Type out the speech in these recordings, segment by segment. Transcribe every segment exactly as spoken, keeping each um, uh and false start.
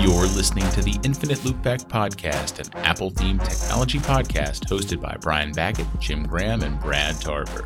You're listening to the Infinite Loopback Podcast, an Apple-themed technology podcast hosted by Brian Baggett, Jim Graham, and Brad Tarver.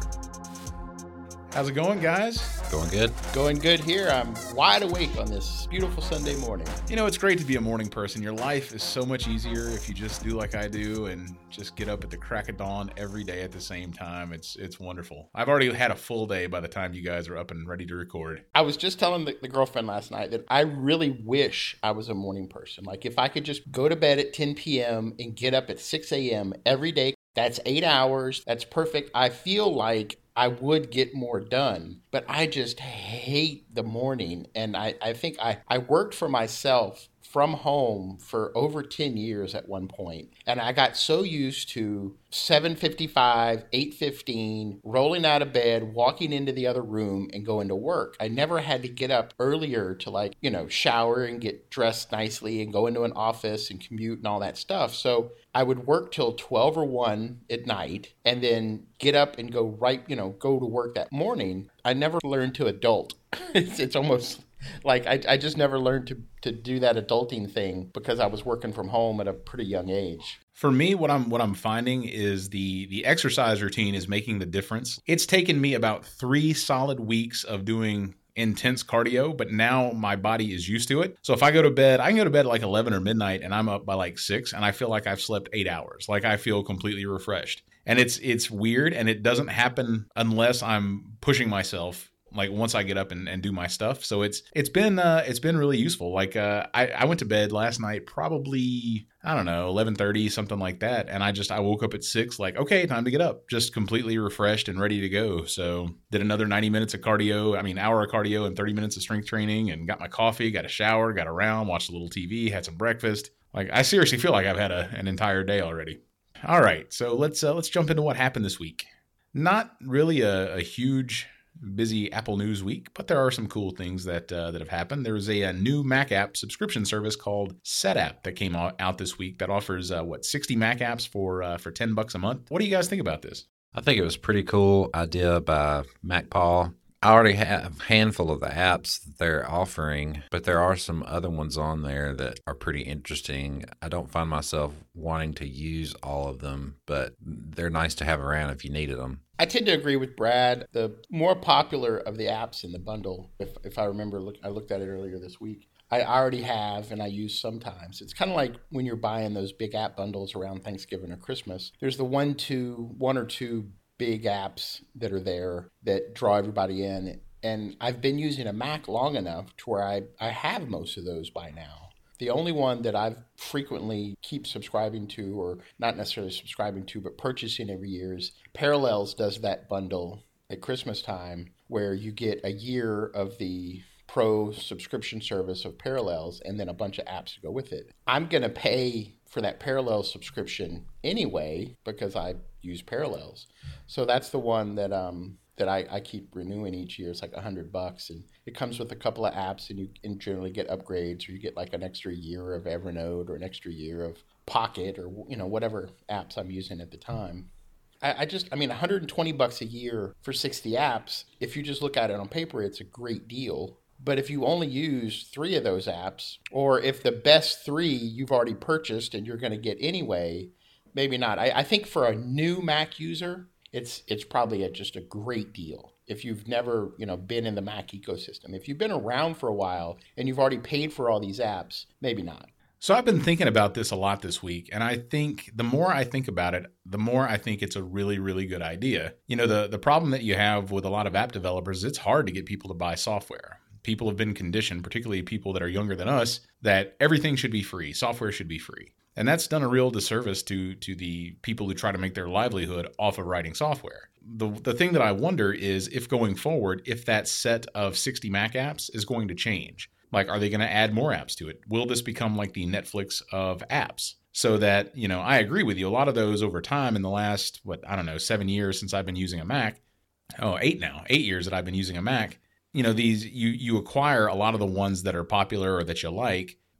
How's it going, guys? Going good. Going good here. I'm wide awake on this beautiful Sunday morning. You know, it's great to be a morning person. Your life is so much easier if you just do like I do and just get up at the crack of dawn every day at the same time. It's it's wonderful. I've already had a full day by the time you guys are up and ready to record. I was just telling the, the girlfriend last night that I really wish I was a morning person. Like if I could just go to bed at ten p.m. and get up at six a.m. every day, that's eight hours. That's perfect. I feel like I would get more done, but I just hate the morning. And I, I think I, I worked for myself from home for over ten years at one point. And I got so used to seven fifty-five, eight fifteen, rolling out of bed, walking into the other room and going to work. I never had to get up earlier to like, you know, shower and get dressed nicely and go into an office and commute and all that stuff. So I would work till twelve or one at night and then get up and go right, you know, go to work that morning. I never learned to adult. it's, it's almost like I, I just never learned to, to do that adulting thing because I was working from home at a pretty young age. For me, what I'm what I'm finding is the the exercise routine is making the difference. It's taken me about three solid weeks of doing intense cardio, but now my body is used to it. So if I go to bed, I can go to bed at like eleven or midnight and I'm up by like six and I feel like I've slept eight hours. Like I feel completely refreshed. And it's it's weird and it doesn't happen unless I'm pushing myself like once I get up and, and do my stuff. So it's it's been uh, it's been really useful. Like uh, I, I went to bed last night probably, I don't know, eleven thirty, something like that. And I just, I woke up at six, like, okay, time to get up. Just completely refreshed and ready to go. So did another ninety minutes of cardio, I mean, hour of cardio and thirty minutes of strength training and got my coffee, got a shower, got around, watched a little T V, had some breakfast. Like I seriously feel like I've had a, an entire day already. All right, so let's uh, let's jump into what happened this week. Not really a, a huge busy Apple News week, but there are some cool things that uh, that have happened. There's a, a new Mac app subscription service called Setapp that came out, out this week that offers uh, what sixty Mac apps for uh, for ten bucks a month. What do you guys think about this? I think it was a pretty cool idea by MacPaul. I already have a handful of the apps that they're offering, but there are some other ones on there that are pretty interesting. I don't find myself wanting to use all of them, but they're nice to have around if you needed them. I tend to agree with Brad. The more popular of the apps in the bundle, if if I remember, look, I looked at it earlier this week, I already have and I use sometimes. It's kind of like when you're buying those big app bundles around Thanksgiving or Christmas. There's the one, two, one or two big apps that are there that draw everybody in. And I've been using a Mac long enough to where I, I have most of those by now. The only one that I've frequently keep subscribing to, or not necessarily subscribing to, but purchasing every year is Parallels does that bundle at Christmas time where you get a year of the pro subscription service of Parallels and then a bunch of apps to go with it. I'm going to pay for that Parallels subscription anyway because I use Parallels. So that's the one that um that I, I keep renewing each year. It's like a hundred bucks, and it comes with a couple of apps, and you can generally get upgrades, or you get like an extra year of Evernote or an extra year of Pocket, or you know whatever apps I'm using at the time. I, I just, I mean, one hundred twenty bucks a year for sixty apps. If you just look at it on paper, it's a great deal. But if you only use three of those apps, or if the best three you've already purchased and you're going to get anyway, maybe not. I, I think for a new Mac user, it's it's probably a, just a great deal. If you've never, you know, been in the Mac ecosystem, if you've been around for a while and you've already paid for all these apps, maybe not. So I've been thinking about this a lot this week, and I think the more I think about it, the more I think it's a really, really good idea. You know, the, the problem that you have with a lot of app developers, it's hard to get people to buy software. People have been conditioned, particularly people that are younger than us, that everything should be free. Software should be free. And that's done a real disservice to to the people who try to make their livelihood off of writing software. The the thing that I wonder is if going forward, if that set of sixty Mac apps is going to change. Like, are they going to add more apps to it? Will this become like the Netflix of apps? So that, you know, I agree with you. A lot of those over time in the last, what, I don't know, seven years since I've been using a Mac. Oh, eight now. Eight years that I've been using a Mac. You know, these you you acquire a lot of the ones that are popular or that you like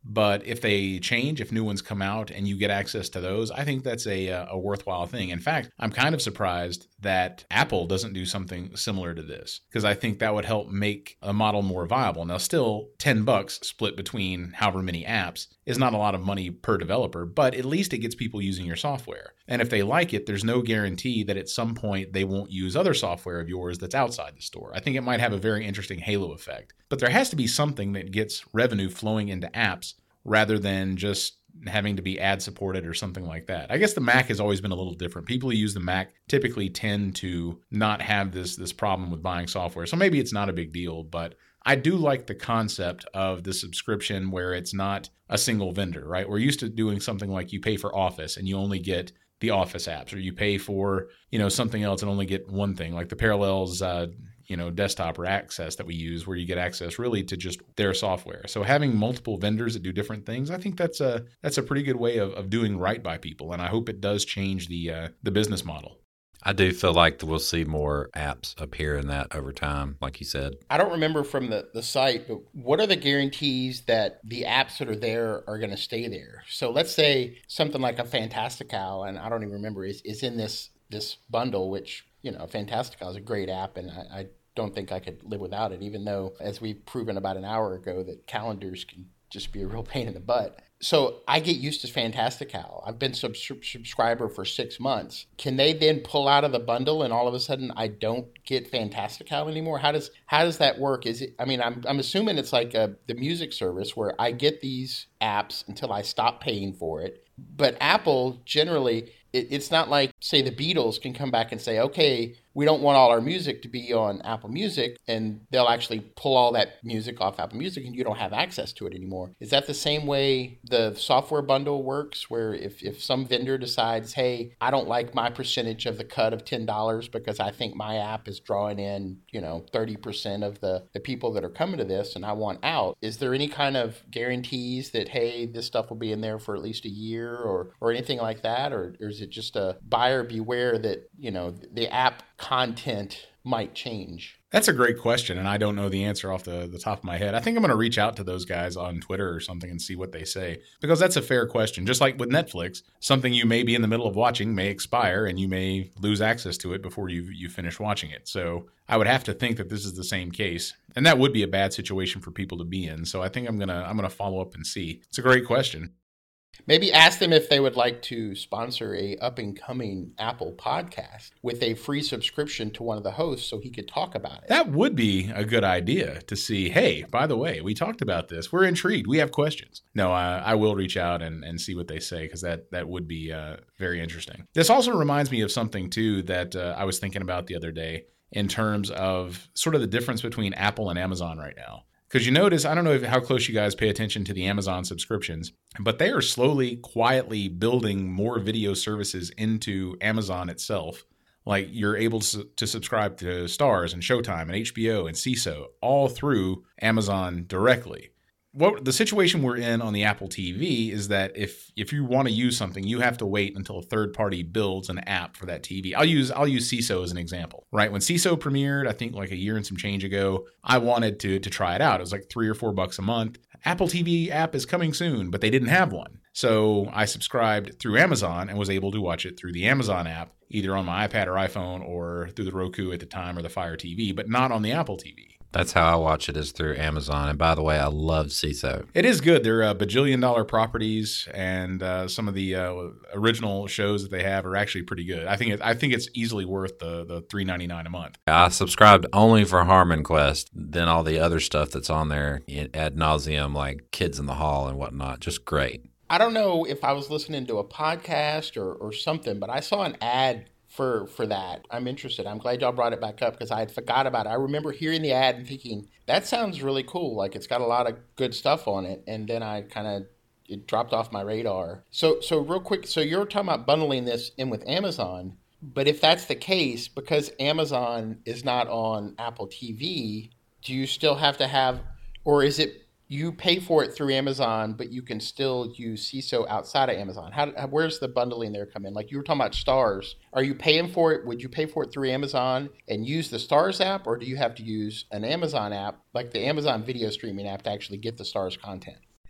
But if they change, if new ones come out and you get access to those, I think that's a, a worthwhile thing. In fact, I'm kind of surprised that Apple doesn't do something similar to this, because I think that would help make a model more viable. Now, still, ten bucks split between however many apps is not a lot of money per developer, but at least it gets people using your software. And if they like it, there's no guarantee that at some point they won't use other software of yours that's outside the store. I think it might have a very interesting halo effect. But there has to be something that gets revenue flowing into apps rather than just having to be ad supported or something like that. I guess the Mac has always been a little different. People who use the Mac typically tend to not have this this problem with buying software. So maybe it's not a big deal, but I do like the concept of the subscription where it's not a single vendor, right? We're used to doing something like you pay for Office and you only get the Office apps, or you pay for, you know, something else and only get one thing, like the Parallels, uh, you know, desktop or Access that we use, where you get access really to just their software. So having multiple vendors that do different things, I think that's a that's a pretty good way of, of doing right by people, and I hope it does change the uh, the business model. I do feel like we'll see more apps appear in that over time, like you said. I don't remember from the, the site, but what are the guarantees that the apps that are there are going to stay there? So let's say something like a Fantastical, and I don't even remember, is, is in this this bundle, which, you know, Fantastical is a great app, and I, I don't think I could live without it, even though, as we've proven about an hour ago, that calendars can just be a real pain in the butt. So I get used to Fantastical. I've been sub- subscriber for six months. Can they then pull out of the bundle and all of a sudden I don't get Fantastical anymore? How does how does that work? Is it? I mean, I'm I'm assuming it's like a, the music service where I get these apps until I stop paying for it. But Apple generally, it, it's not like, say, the Beatles can come back and say, okay, we don't want all our music to be on Apple Music, and they'll actually pull all that music off Apple Music and you don't have access to it anymore. Is that the same way the software bundle works, where if, if some vendor decides, hey, I don't like my percentage of the cut of ten dollars because I think my app is drawing in, you know, thirty percent of the, the people that are coming to this and I want out, is there any kind of guarantees that, hey, this stuff will be in there for at least a year or, or anything like that? Or, or is it just a buyer beware that, you know, the app content might change? That's a great question, and I don't know the answer off the, the top of my head. I think I'm going to reach out to those guys on Twitter or something and see what they say, because that's a fair question. Just like with Netflix, something you may be in the middle of watching may expire and you may lose access to it before you you finish watching it. So I would have to think that this is the same case, and that would be a bad situation for people to be in. So I think I'm going to I'm going to follow up and see. It's a great question. Maybe ask them if they would like to sponsor a up-and-coming Apple podcast with a free subscription to one of the hosts so he could talk about it. That would be a good idea to see, hey, by the way, we talked about this. We're intrigued. We have questions. No, I, I will reach out and, and see what they say, because that, that would be uh, very interesting. This also reminds me of something, too, that uh, I was thinking about the other day in terms of sort of the difference between Apple and Amazon right now. Because you notice, I don't know if, how close you guys pay attention to the Amazon subscriptions, but they are slowly, quietly building more video services into Amazon itself. Like, you're able to, to subscribe to Starz and Showtime and H B O and C I S O all through Amazon directly. What the situation we're in on the Apple T V is that if if you want to use something, you have to wait until a third party builds an app for that T V. I'll use I'll use C I S O as an example, right? When C I S O premiered, I think like a year and some change ago, I wanted to to try it out. It was like three or four bucks a month. Apple T V app is coming soon, but they didn't have one. So I subscribed through Amazon and was able to watch it through the Amazon app, either on my iPad or iPhone or through the Roku at the time or the Fire T V, but not on the Apple T V. That's how I watch it, is through Amazon. And by the way, I love C I S O. It is good. They're uh, bajillion dollar properties, and uh, some of the uh, original shows that they have are actually pretty good. I think it, I think it's easily worth the the three ninety-nine a month. I subscribed only for Harmon Quest. Then all the other stuff that's on there ad nauseum, like Kids in the Hall and whatnot, just great. I don't know if I was listening to a podcast or, or something, but I saw an ad for for that. I'm interested. I'm glad y'all brought it back up because I had forgot about it. I remember hearing the ad and thinking, that sounds really cool. Like, it's got a lot of good stuff on it. And then I kind of, it dropped off my radar. So, so real quick, so you're talking about bundling this in with Amazon. But if that's the case, because Amazon is not on Apple T V, do you still have to have, or is it you pay for it through Amazon, but you can still use C I S O outside of Amazon? How, where's the bundling there come in? Like you were talking about Starz. Are you paying for it? Would you pay for it through Amazon and use the Starz app, or do you have to use an Amazon app, like the Amazon video streaming app, to actually get the Starz content?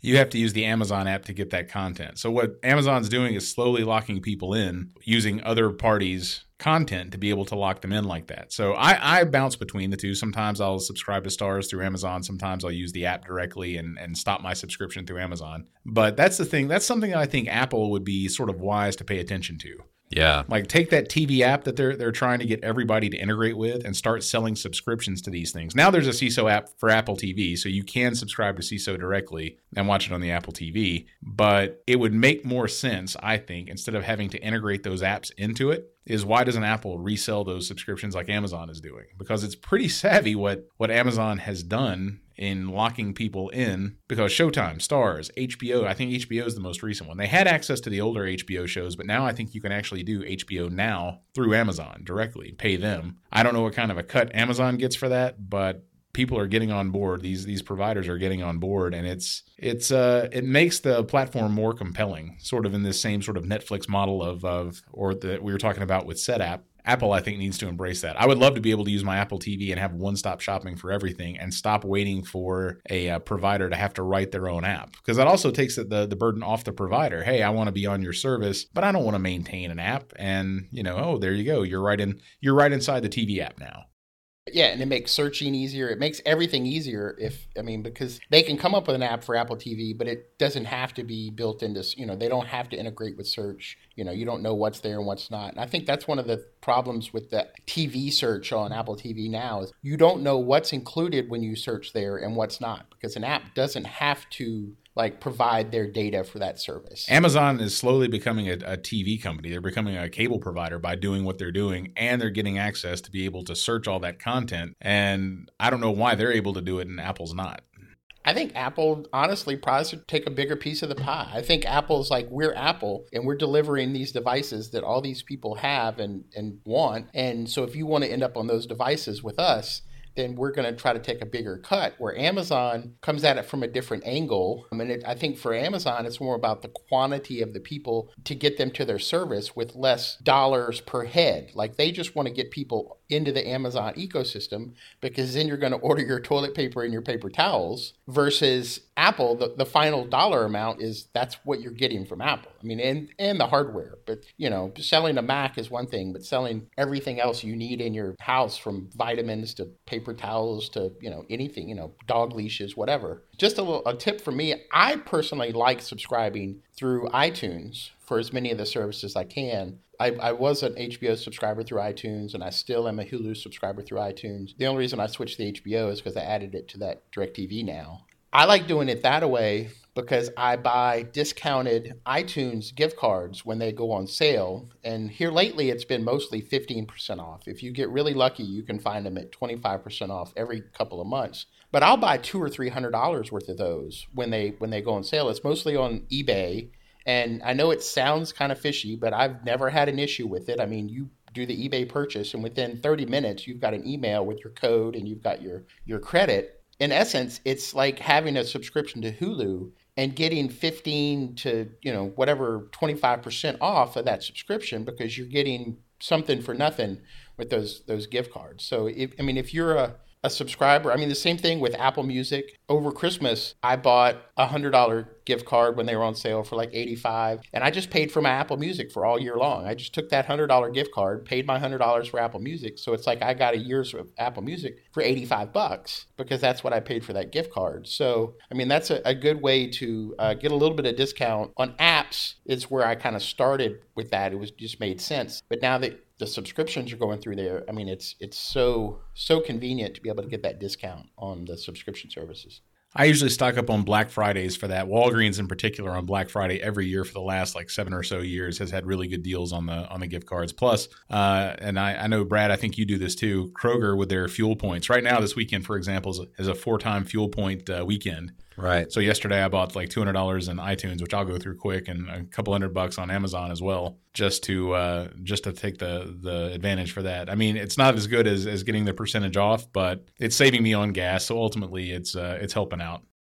you have to use the Amazon app to get that content. So what Amazon's doing is slowly locking people in using other parties' content to be able to lock them in like that. So I, I bounce between the two. Sometimes I'll subscribe to Stars through Amazon. Sometimes I'll use the app directly and, and stop my subscription through Amazon. But that's the thing. That's something that I think Apple would be sort of wise to pay attention to. Yeah. Like take that T V app that they're they're trying to get everybody to integrate with and start selling subscriptions to these things. Now there's a C I S O app for Apple T V, so you can subscribe to C I S O directly and watch it on the Apple T V. But it would make more sense, I think, instead of having to integrate those apps into it, is why doesn't Apple resell those subscriptions like Amazon is doing? Because it's pretty savvy what, what Amazon has done in locking people in, because Showtime, Stars, H B O, I think H B O is the most recent one. They had access to the older H B O shows, but now I think you can actually do H B O Now through Amazon directly, pay them. I don't know what kind of a cut Amazon gets for that, but people are getting on board. These these providers are getting on board, and it's it's uh it makes the platform more compelling, sort of in this same sort of Netflix model of of or that we were talking about with SetApp. Apple, I think, needs to embrace that. I would love to be able to use my Apple T V and have one-stop shopping for everything and stop waiting for a uh, provider to have to write their own app. Because that also takes the, the burden off the provider. Hey, I want to be on your service, but I don't want to maintain an app. And, you know, oh, there you go. You're right in, you're right inside the T V app now. Yeah, and it makes searching easier. It makes everything easier if, I mean, because they can come up with an app for Apple T V, but it doesn't have to be built into, you know, they don't have to integrate with search. You know, you don't know what's there and what's not. And I think that's one of the problems with the T V search on Apple T V now is you don't know what's included when you search there and what's not, because an app doesn't have to like provide their data for that service. Amazon is slowly becoming a, a T V company. They're becoming a cable provider by doing what they're doing, and they're getting access to be able to search all that content. And I don't know why they're able to do it and Apple's not. I think Apple, honestly, probably should take a bigger piece of the pie. I think Apple's like, we're Apple, and we're delivering these devices that all these people have and, and want. And so if you want to end up on those devices with us, then we're going to try to take a bigger cut, where Amazon comes at it from a different angle. I mean, it, I think for Amazon, it's more about the quantity of the people to get them to their service with less dollars per head. Like they just want to get people into the Amazon ecosystem, because then you're going to order your toilet paper and your paper towels, versus Apple, the, the final dollar amount is that's what you're getting from Apple. I mean, and, and the hardware. But, you know, selling a Mac is one thing, but selling everything else you need in your house, from vitamins to paper towels to, you know, anything, you know, dog leashes, whatever. Just a little a tip for me, I personally like subscribing through iTunes for as many of the services I can. I, I was an H B O subscriber through iTunes, and I still am a Hulu subscriber through iTunes. The only reason I switched to H B O is because I added it to that DirecTV now. I like doing it that way because I buy discounted iTunes gift cards when they go on sale. And here lately, it's been mostly fifteen percent off. If you get really lucky, you can find them at twenty-five percent off every couple of months. But I'll buy two or three hundred dollars worth of those when they when they go on sale. It's mostly on eBay. And I know it sounds kind of fishy, but I've never had an issue with it. I mean, you do the eBay purchase, and within thirty minutes, you've got an email with your code and you've got your, your credit. In essence, it's like having a subscription to Hulu and getting fifteen to, you know, whatever, twenty-five percent off of that subscription, because you're getting something for nothing with those those gift cards. So, if, I mean, if you're a a subscriber. I mean, the same thing with Apple Music. Over Christmas, I bought a one hundred dollars gift card when they were on sale for like eighty-five dollars. And I just paid for my Apple Music for all year long. I just took that one hundred dollars gift card, paid my one hundred dollars for Apple Music. So it's like I got a year's of Apple Music for eighty-five bucks, because that's what I paid for that gift card. So, I mean, that's a, a good way to uh, get a little bit of discount on apps. Is where I kind of started with that. It was just made sense. But now that the subscriptions are going through there, I mean, it's it's so so convenient to be able to get that discount on the subscription services. I usually stock up on Black Fridays for that. Walgreens in particular on Black Friday every year for the last like seven or so years has had really good deals on the on the gift cards. Plus, uh, and I, I know, Brad, I think you do this too, Kroger with their fuel points. Right now, this weekend, for example, is a, is a four-time fuel point uh, weekend. Right. So yesterday I bought like two hundred dollars in iTunes, which I'll go through quick, and a couple hundred bucks on Amazon as well, just to uh, just to take the the advantage for that. I mean, it's not as good as, as getting the percentage off, but it's saving me on gas. So ultimately, it's uh, it's helping out.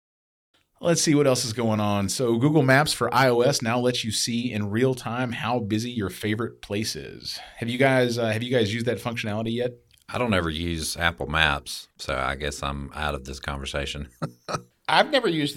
Let's see what else is going on. So Google Maps for iOS now lets you see in real time how busy your favorite place is. Have you guys uh, have you guys used that functionality yet? I don't ever use Apple Maps, so I guess I'm out of this conversation. I've never used that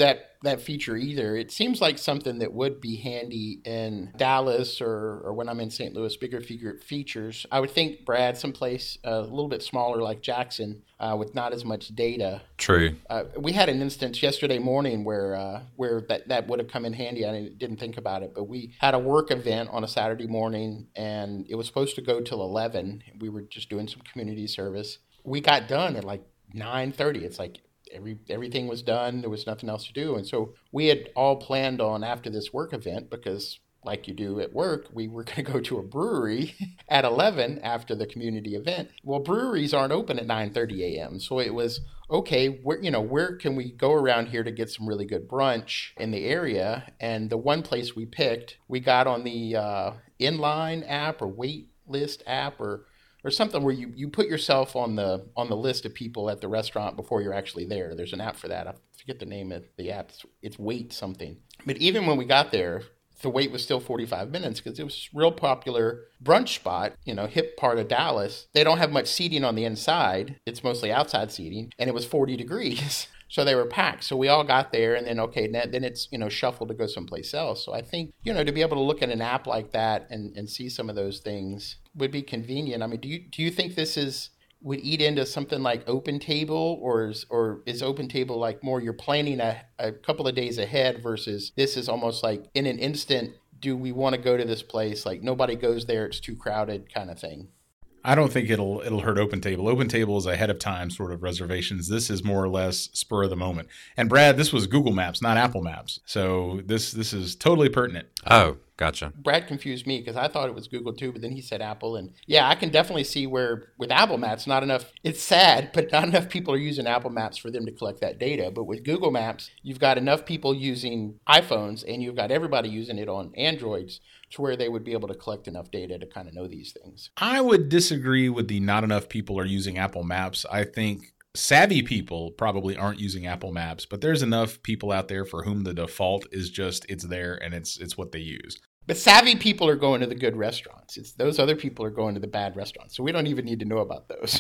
that feature either. It seems like something that would be handy in Dallas or, or when I'm in Saint Louis, bigger figure features. I would think, Brad, someplace a little bit smaller like Jackson uh, with not as much data. True. Uh, we had an instance yesterday morning where uh, where that, that would have come in handy. I didn't think about it, but we had a work event on a Saturday morning, and it was supposed to go till eleven. We were just doing some community service. We got done at like nine thirty. It's like every everything was done. There was nothing else to do. And so we had all planned on after this work event, because like you do at work, we were going to go to a brewery at eleven after the community event. Well, breweries aren't open at nine thirty a.m. So it was, okay, where, you know, where can we go around here to get some really good brunch in the area? And the one place we picked, we got on the uh, Inline app or Wait List app or or something where you, you put yourself on the on the list of people at the restaurant before you're actually there. There's an app for that. I forget the name of the app. It's, it's Wait something. But even when we got there, the wait was still forty-five minutes because it was a real popular brunch spot, you know, hip part of Dallas. They don't have much seating on the inside. It's mostly outside seating, and it was forty degrees. So they were packed. So we all got there, and then, okay, then it's, you know, shuffled to go someplace else. So I think, you know, to be able to look at an app like that and, and see some of those things would be convenient. I mean, do you do you think this is would eat into something like OpenTable, or is, or is OpenTable like more you're planning a, a couple of days ahead versus this is almost like in an instant, do we want to go to this place? Like nobody goes there, it's too crowded kind of thing. I don't think it'll it'll hurt OpenTable. OpenTable is ahead of time sort of reservations. This is more or less spur of the moment. And Brad, this was Google Maps, not Apple Maps. So this this is totally pertinent. Oh, gotcha. Brad confused me because I thought it was Google too, but then he said Apple. And yeah, I can definitely see where with Apple Maps, not enough, it's sad, but not enough people are using Apple Maps for them to collect that data. But with Google Maps, you've got enough people using iPhones and you've got everybody using it on Androids to where they would be able to collect enough data to kind of know these things. I would disagree with the not enough people are using Apple Maps. I think savvy people probably aren't using Apple Maps, but there's enough people out there for whom the default is just it's there and it's it's what they use. But savvy people are going to the good restaurants. It's those other people are going to the bad restaurants. So we don't even need to know about those.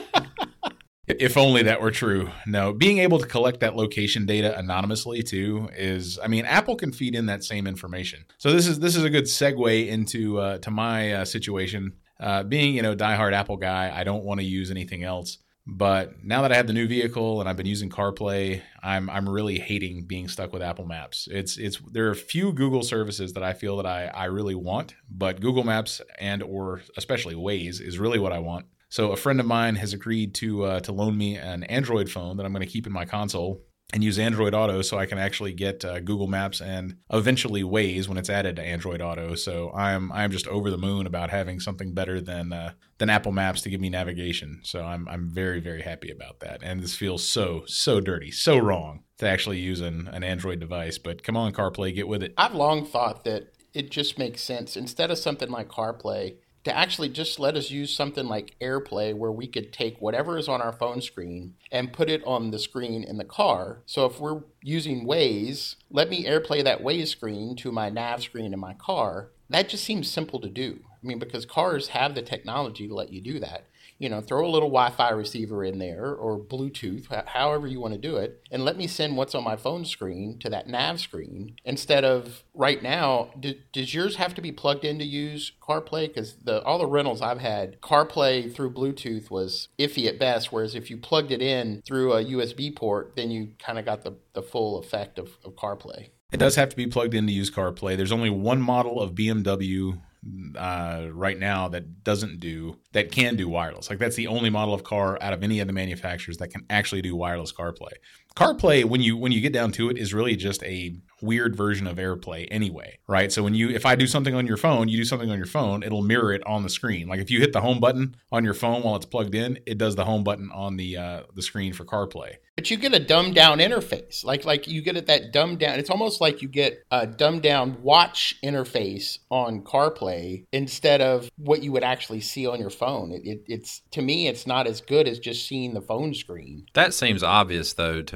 If only that were true. No, being able to collect that location data anonymously too is, I mean, Apple can feed in that same information. So this is this is a good segue into uh, to my uh, situation. Uh, being, you know, diehard Apple guy, I don't want to use anything else. But now that I have the new vehicle and I've been using CarPlay, I'm I'm really hating being stuck with Apple Maps. It's it's there are a few Google services that I feel that I I really want, but Google Maps and or especially Waze is really what I want. So a friend of mine has agreed to uh, to loan me an Android phone that I'm going to keep in my console and use Android Auto so I can actually get uh, Google Maps and eventually Waze when it's added to Android Auto. So I'm I'm just over the moon about having something better than uh, than Apple Maps to give me navigation. So I'm I'm very very happy about that. And this feels so so dirty, so wrong to actually use an, an Android device. But come on, CarPlay, get with it. I've long thought that it just makes sense instead of something like CarPlay to actually just let us use something like AirPlay where we could take whatever is on our phone screen and put it on the screen in the car. So if we're using Waze, let me AirPlay that Waze screen to my nav screen in my car. That just seems simple to do. I mean, because cars have the technology to let you do that. You know, throw a little Wi-Fi receiver in there or Bluetooth, however you want to do it, and let me send what's on my phone screen to that nav screen instead of right now. Do, does yours have to be plugged in to use CarPlay? Because the all the rentals I've had, CarPlay through Bluetooth was iffy at best, whereas if you plugged it in through a U S B port, then you kind of got the, the full effect of, of CarPlay. It does have to be plugged in to use CarPlay. There's only one model of B M W uh, right now that doesn't do, that can do wireless. Like that's the only model of car out of any of the manufacturers that can actually do wireless CarPlay. CarPlay, when you when you get down to it, is really just a weird version of AirPlay anyway, right? So when you, if I do something on your phone, you do something on your phone, it'll mirror it on the screen. Like if you hit the home button on your phone while it's plugged in, it does the home button on the uh, the screen for CarPlay. But you get a dumbed down interface. Like like you get it that dumbed down. It's almost like you get a dumbed down watch interface on CarPlay instead of what you would actually see on your phone. It, it, it's to me, it's not as good as just seeing the phone screen. That seems obvious though to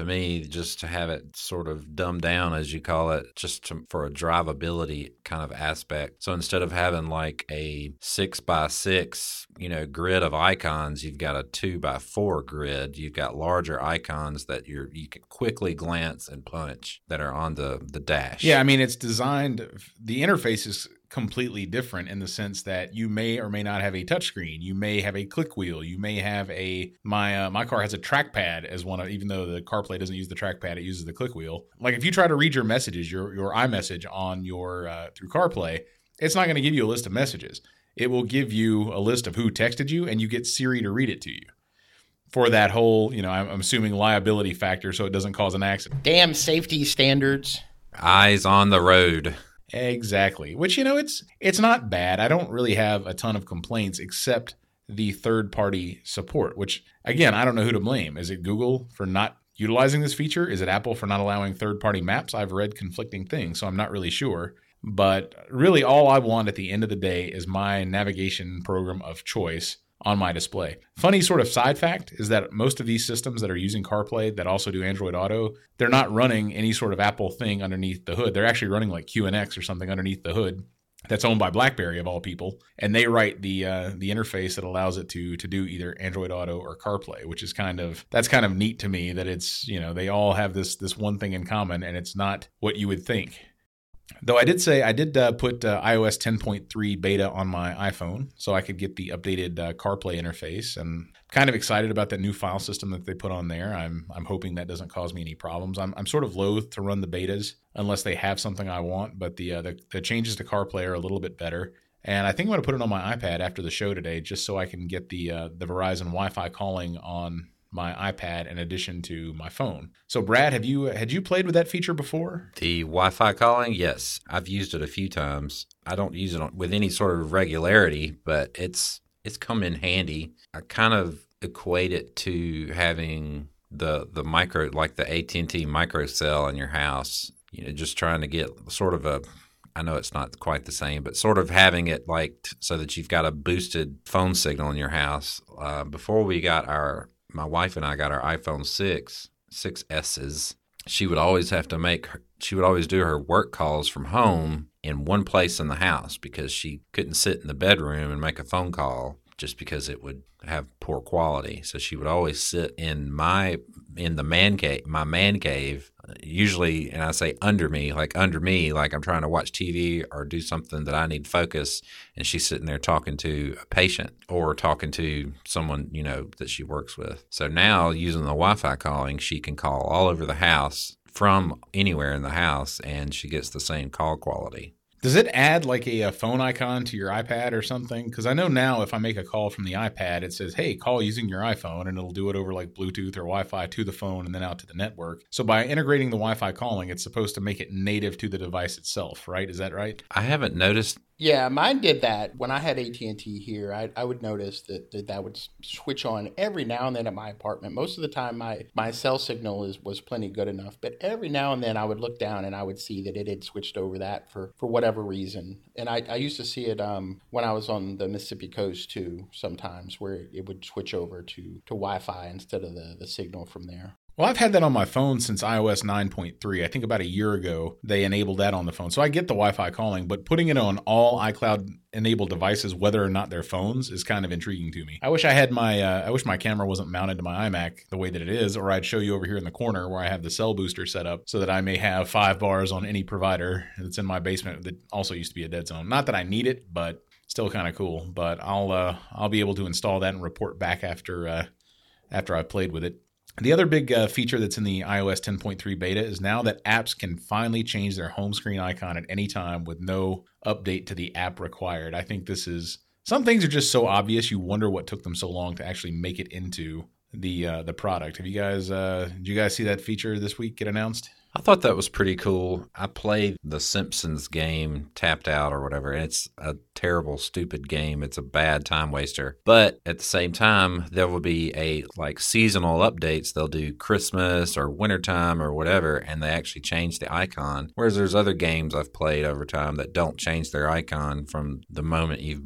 me just to have it sort of dumbed down, as you call it, just to, for a drivability kind of aspect. So instead of having like a six by six, you know, grid of icons, you've got a two by four grid. You've got larger icons that you're you can quickly glance and punch that are on the the dash. Yeah, I mean, it's designed. The interface is completely different in the sense that you may or may not have a touchscreen. You may have a click wheel. You may have a my uh, my car has a trackpad as one of, even though the CarPlay doesn't use the trackpad, it uses the click wheel. Like if you try to read your messages, your your iMessage on your uh, through CarPlay, it's not going to give you a list of messages. It will give you a list of who texted you, and you get Siri to read it to you. For that whole, you know, I'm, I'm assuming liability factor, so it doesn't cause an accident. Damn safety standards. Eyes on the road. Exactly. Which, you know, it's it's not bad. I don't really have a ton of complaints except the third-party support, which, again, I don't know who to blame. Is it Google for not utilizing this feature? Is it Apple for not allowing third-party maps? I've read conflicting things, so I'm not really sure. But really all I want at the end of the day is my navigation program of choice on my display. Funny sort of side fact is that most of these systems that are using CarPlay that also do Android Auto, they're not running any sort of Apple thing underneath the hood. They're actually running like Q N X or something underneath the hood that's owned by BlackBerry of all people. And they write the uh, the interface that allows it to to do either Android Auto or CarPlay, which is kind of, that's kind of neat to me that it's, you know, they all have this this one thing in common and it's not what you would think. Though I did say I did uh, put uh, i O S ten point three beta on my iPhone so I could get the updated uh, CarPlay interface, and kind of excited about that new file system that they put on there. I'm I'm hoping that doesn't cause me any problems. I'm I'm sort of loath to run the betas unless they have something I want, but the uh, the, the changes to CarPlay are a little bit better. And I think I'm going to put it on my iPad after the show today, just so I can get the uh, the Verizon Wi-Fi calling on my iPad in addition to my phone. So Brad, have you had you played with that feature before? The Wi-Fi calling, yes. I've used it a few times. I don't use it with any sort of regularity, but it's it's come in handy. I kind of equate it to having the the micro, like the A T and T microcell in your house, you know, just trying to get sort of a, I know it's not quite the same, but sort of having it like so that you've got a boosted phone signal in your house. Uh, before we got our My wife and I got our iPhone six, six S's. She would always have to make, her, she would always do her work calls from home in one place in the house because she couldn't sit in the bedroom and make a phone call just because it would have poor quality. So she would always sit in my, in the man cave, my man cave, usually, and I say under me, like under me, like I'm trying to watch T V or do something that I need focus, and she's sitting there talking to a patient or talking to someone, you know, that she works with. So now using the Wi-Fi calling, she can call all over the house from anywhere in the house, and she gets the same call quality. Does it add like a, a phone icon to your iPad or something? Because I know now if I make a call from the iPad, it says, hey, call using your iPhone, and it'll do it over like Bluetooth or Wi-Fi to the phone and then out to the network. So by integrating the Wi-Fi calling, it's supposed to make it native to the device itself, right? Is that right? I haven't noticed. Yeah, mine did that. When I had A T and T here, I, I would notice that, that that would switch on every now and then at my apartment. Most of the time, my, my cell signal is was plenty good enough. But every now and then, I would look down and I would see that it had switched over that for, for whatever reason. And I, I used to see it um, when I was on the Mississippi coast, too, sometimes, where it would switch over to, to Wi-Fi instead of the, the signal from there. Well, I've had that on my phone since i O S nine point three. I think about a year ago, they enabled that on the phone. So I get the Wi-Fi calling, but putting it on all iCloud-enabled devices, whether or not they're phones, is kind of intriguing to me. I wish I had my, uh, I wish my camera wasn't mounted to my iMac the way that it is, or I'd show you over here in the corner where I have the cell booster set up so that I may have five bars on any provider that's in my basement that also used to be a dead zone. Not that I need it, but still kind of cool. But I'll, uh, I'll be able to install that and report back after, uh, after I've played with it. The other big uh, feature that's in the i O S ten point three beta is now that apps can finally change their home screen icon at any time with no update to the app required. I think this is, some things are just so obvious you wonder what took them so long to actually make it into the uh, the product. Have you guys, uh, did you guys see that feature this week get announced? I thought that was pretty cool. I played the Simpsons game, Tapped Out or whatever, and it's a terrible, stupid game. It's a bad time waster. But at the same time, there will be a like seasonal updates. They'll do Christmas or wintertime or whatever, and they actually change the icon. Whereas there's other games I've played over time that don't change their icon from the moment you've bought it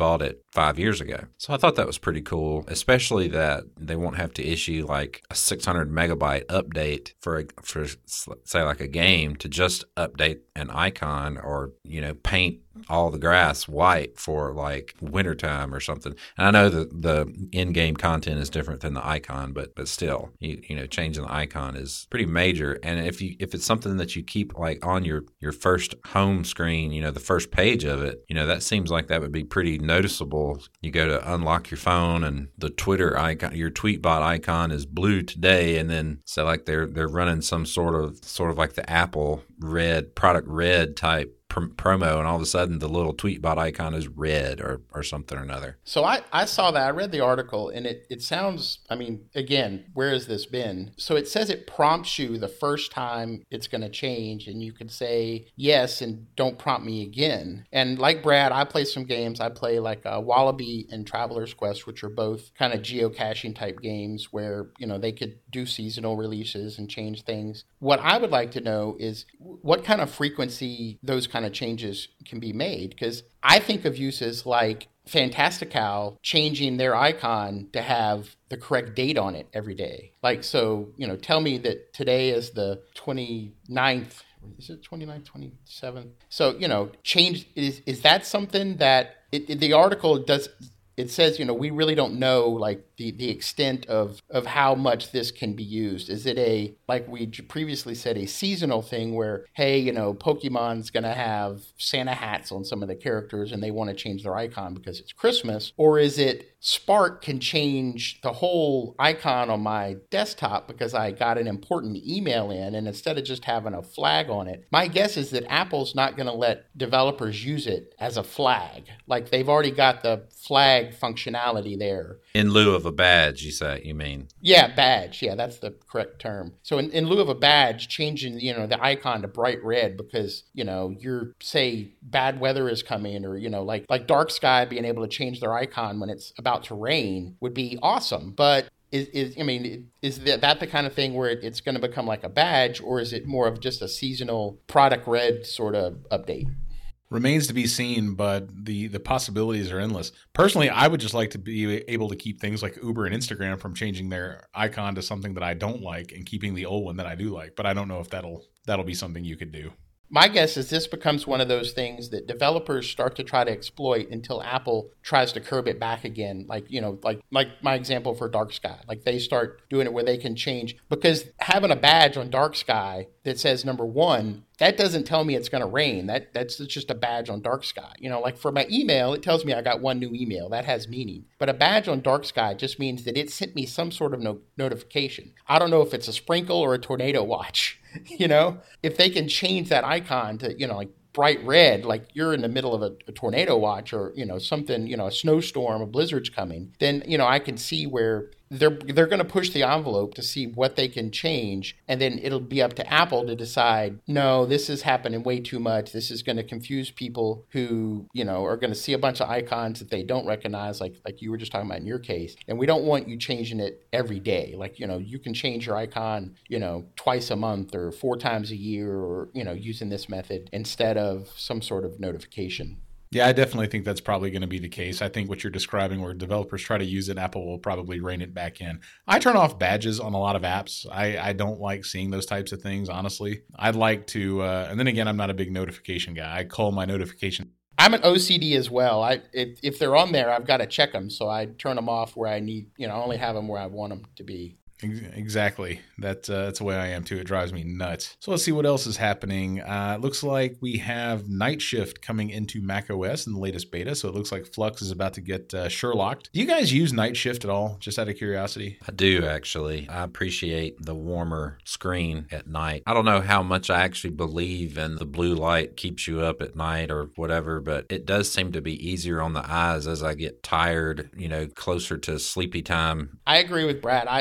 five years ago. So I thought that was pretty cool, especially that they won't have to issue like a six hundred megabyte update for, a, for say, like a game to just update an icon or, you know, paint all the grass white for like wintertime or something. And I know that the in-game content is different than the icon, but but still, you, you know, changing the icon is pretty major. And if you if it's something that you keep like on your your first home screen, you know, the first page of it, you know, that seems like that would be pretty noticeable. You go to unlock your phone and the Twitter icon, your Tweetbot icon is blue today, and then so like they're they're running some sort of sort of like the Apple red product red type promo, and all of a sudden the little Tweetbot icon is red or, or something or another. So I, I saw that. I read the article, and it, it sounds, I mean, again, where has this been? So it says it prompts you the first time it's going to change, and you can say yes and don't prompt me again. And like Brad, I play some games. I play like uh, Wallaby and Traveler's Quest, which are both kind of geocaching type games where, you know, they could do seasonal releases and change things. What I would like to know is what kind of frequency those kind of changes can be made, because I think of uses like Fantastical changing their icon to have the correct date on it every day. Like, so, you know, tell me that today is the twenty-ninth. Is it twenty-ninth, twenty-seventh? So, you know, change, is is that something that it, it, the article does, it says, you know, we really don't know like the, the extent of, of how much this can be used. Is it a, like we previously said, a seasonal thing where, hey, you know, Pokemon's going to have Santa hats on some of the characters and they want to change their icon because it's Christmas? Or is it Spark can change the whole icon on my desktop because I got an important email in, and instead of just having a flag on it, my guess is that Apple's not going to let developers use it as a flag. Like they've already got the flag functionality there. In lieu of a badge, you say, you mean? Yeah, badge. Yeah, that's the correct term. So in, in lieu of a badge, changing, you know, the icon to bright red because, you know, you're, say, bad weather is coming, or, you know, like like Dark Sky being able to change their icon when it's about to rain would be awesome. But is, is I mean, is that, that the kind of thing where it, it's going to become like a badge, or is it more of just a seasonal product red sort of update? Remains to be seen, but the, the possibilities are endless. Personally, I would just like to be able to keep things like Uber and Instagram from changing their icon to something that I don't like and keeping the old one that I do like. But I don't know if that'll that'll be something you could do. My guess is this becomes one of those things that developers start to try to exploit until Apple tries to curb it back again. Like, you know, like like my example for Dark Sky. Like they start doing it where they can change, because having a badge on Dark Sky that says number one, that doesn't tell me it's going to rain. That that's just a badge on Dark Sky. You know, like for my email, it tells me I got one new email. That has meaning. But a badge on Dark Sky just means that it sent me some sort of no- notification. I don't know if it's a sprinkle or a tornado watch. You know, if they can change that icon to, you know, like bright red, like you're in the middle of a, a tornado watch or, you know, something, you know, a snowstorm, a blizzard's coming, then, you know, I can see where they're they're going to push the envelope to see what they can change. And then it'll be up to Apple to decide, no, this is happening way too much. This is going to confuse people who, you know, are going to see a bunch of icons that they don't recognize, like like you were just talking about in your case. And we don't want you changing it every day. Like, you know, you can change your icon, you know, twice a month or four times a year, or, you know, using this method instead of some sort of notification. Yeah, I definitely think that's probably going to be the case. I think what you're describing, where developers try to use it, Apple will probably rein it back in. I turn off badges on a lot of apps. I, I don't like seeing those types of things, honestly. I'd like to, uh, and then again, I'm not a big notification guy. I cull my notification. I'm an O C D as well. I if, if they're on there, I've got to check them. So I turn them off where I need, you know, I only have them where I want them to be. Exactly. That, uh, that's the way I am too. It drives me nuts. So let's see what else is happening. Uh, it looks like we have Night Shift coming into macOS in the latest beta. So it looks like Flux is about to get uh, Sherlocked. Do you guys use Night Shift at all? Just out of curiosity. I do, actually. I appreciate the warmer screen at night. I don't know how much I actually believe in the blue light keeps you up at night or whatever, but it does seem to be easier on the eyes as I get tired, you know, closer to sleepy time. I agree with Brad. I turn it on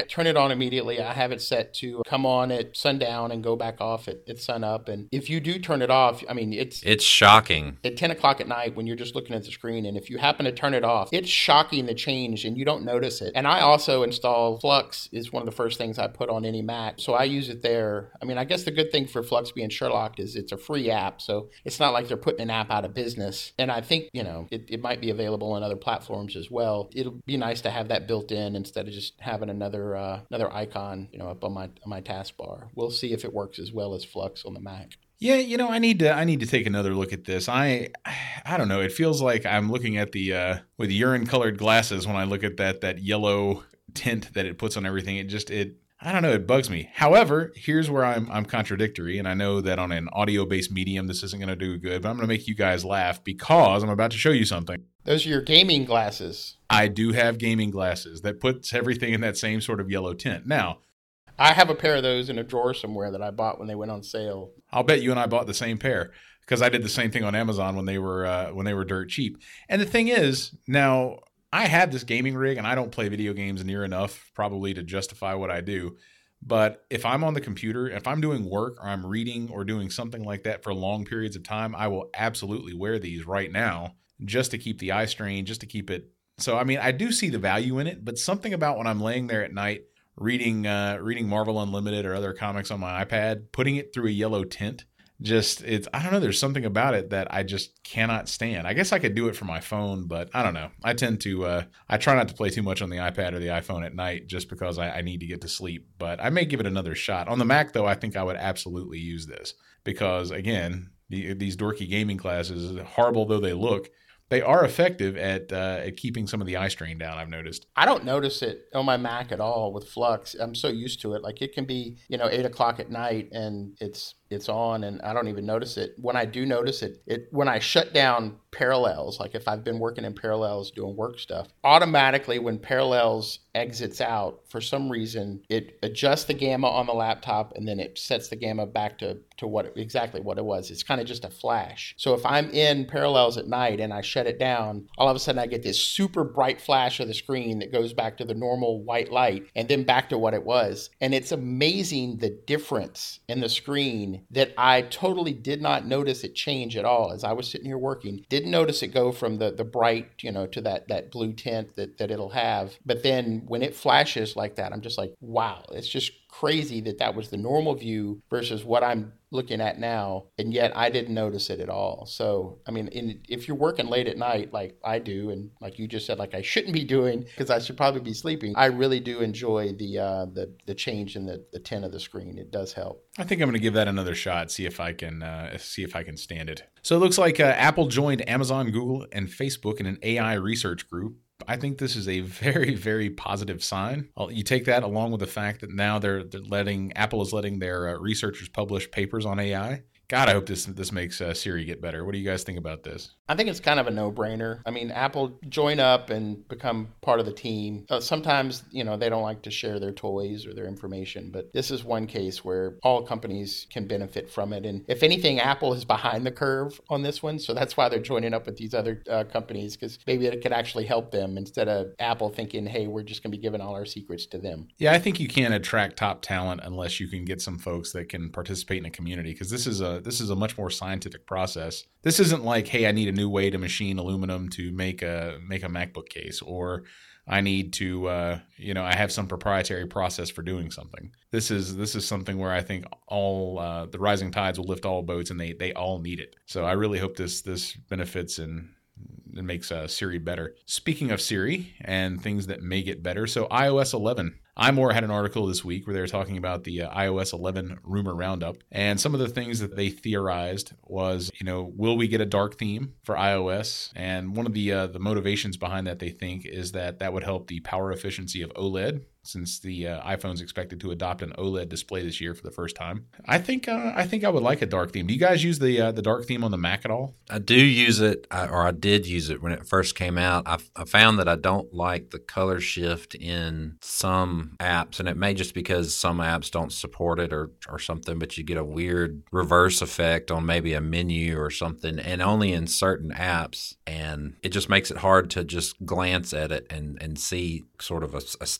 on immediately. I have it set to come on at sundown and go back off at, at sun up. And if you do turn it off, I mean, it's it's shocking. At ten o'clock at night when you're just looking at the screen, and if you happen to turn it off, it's shocking the change and you don't notice it. And I also install Flux, is one of the first things I put on any Mac. So I use it there. I mean, I guess the good thing for Flux being Sherlock is it's a free app. So it's not like they're putting an app out of business. And I think, you know, it, it might be available on other platforms as well. It'll be nice to have that built in instead of just having another uh, another icon, you know, up on my on my taskbar. We'll see if it works as well as Flux on the Mac. Yeah, you know, I need to I need to take another look at this. I I don't know. It feels like I'm looking at the uh, with urine colored glasses when I look at that that yellow tint that it puts on everything. It just it I don't know. It bugs me. However, here's where I'm I'm contradictory, and I know that on an audio based medium this isn't going to do good, but I'm going to make you guys laugh because I'm about to show you something. Those are your gaming glasses. I do have gaming glasses that puts everything in that same sort of yellow tint. Now, I have a pair of those in a drawer somewhere that I bought when they went on sale. I'll bet you and I bought the same pair because I did the same thing on Amazon when they were uh, when they were dirt cheap. And the thing is, now I have this gaming rig and I don't play video games near enough probably to justify what I do. But if I'm on the computer, if I'm doing work or I'm reading or doing something like that for long periods of time, I will absolutely wear these right now just to keep the eye strain, just to keep it. So, I mean, I do see the value in it, but something about when I'm laying there at night reading uh, reading Marvel Unlimited or other comics on my iPad, putting it through a yellow tint, just, it's, I don't know, there's something about it that I just cannot stand. I guess I could do it for my phone, but I don't know. I tend to, uh, I try not to play too much on the iPad or the iPhone at night just because I, I need to get to sleep, but I may give it another shot. On the Mac, though, I think I would absolutely use this because, again, the, these dorky gaming glasses, horrible though they look, they are effective at uh, at keeping some of the eye strain down, I've noticed. I don't notice it on my Mac at all with Flux. I'm so used to it. Like it can be, you know, eight o'clock at night and it's it's on and I don't even notice it. When I do notice it, it when I shut down Parallels, like if I've been working in Parallels doing work stuff, automatically when Parallels exits out, for some reason, it adjusts the gamma on the laptop and then it sets the gamma back to, to what exactly what it was. It's kind of just a flash. So if I'm in Parallels at night and I shut it down, all of a sudden I get this super bright flash of the screen that goes back to the normal white light and then back to what it was. And it's amazing the difference in the screen that I totally did not notice it change at all as I was sitting here working. Didn't notice it go from the, the bright, you know, to that, that blue tint that, that it'll have. But then when it flashes like that, I'm just like, wow, it's just crazy that that was the normal view versus what I'm looking at now, and yet I didn't notice it at all. So, I mean, in, if you're working late at night like I do, and like you just said, like I shouldn't be doing because I should probably be sleeping, I really do enjoy the uh, the the change in the, the tint of the screen. It does help. I think I'm going to give that another shot, see if I can uh, see if I can stand it. So it looks like uh, Apple joined Amazon, Google, and Facebook in an A I research group. I think this is a very, very positive sign. You take that along with the fact that now they're, they're letting, Apple is letting their uh, researchers publish papers on A I. God, I hope this this makes uh, Siri get better. What do you guys think about this? I think it's kind of a no-brainer. I mean, Apple join up and become part of the team. Uh, sometimes, you know, they don't like to share their toys or their information, but this is one case where all companies can benefit from it. And if anything, Apple is behind the curve on this one, so that's why they're joining up with these other uh, companies, because maybe it could actually help them instead of Apple thinking, hey, we're just going to be giving all our secrets to them. Yeah, I think you can't attract top talent unless you can get some folks that can participate in a community, because this is a this is a much more scientific process. This isn't like, hey, I need a new way to machine aluminum to make a make a MacBook case, or I need to, uh, you know, I have some proprietary process for doing something. This is this is something where I think all uh, the rising tides will lift all boats, and they they all need it. So I really hope this this benefits and it makes uh, Siri better. Speaking of Siri and things that may get better, so i O S eleven. iMore had an article this week where they were talking about the uh, i O S eleven rumor roundup. And some of the things that they theorized was, you know, will we get a dark theme for iOS? And one of the uh, the motivations behind that, they think, is that that would help the power efficiency of OLED, since the uh, iPhone's expected to adopt an OLED display this year for the first time. I think uh, I think I would like a dark theme. Do you guys use the uh, the dark theme on the Mac at all? I do use it, or I did use it when it first came out. I, I found that I don't like the color shift in some apps, and it may just because some apps don't support it or or something, but you get a weird reverse effect on maybe a menu or something, and only in certain apps, and it just makes it hard to just glance at it and, and see sort of a, a status of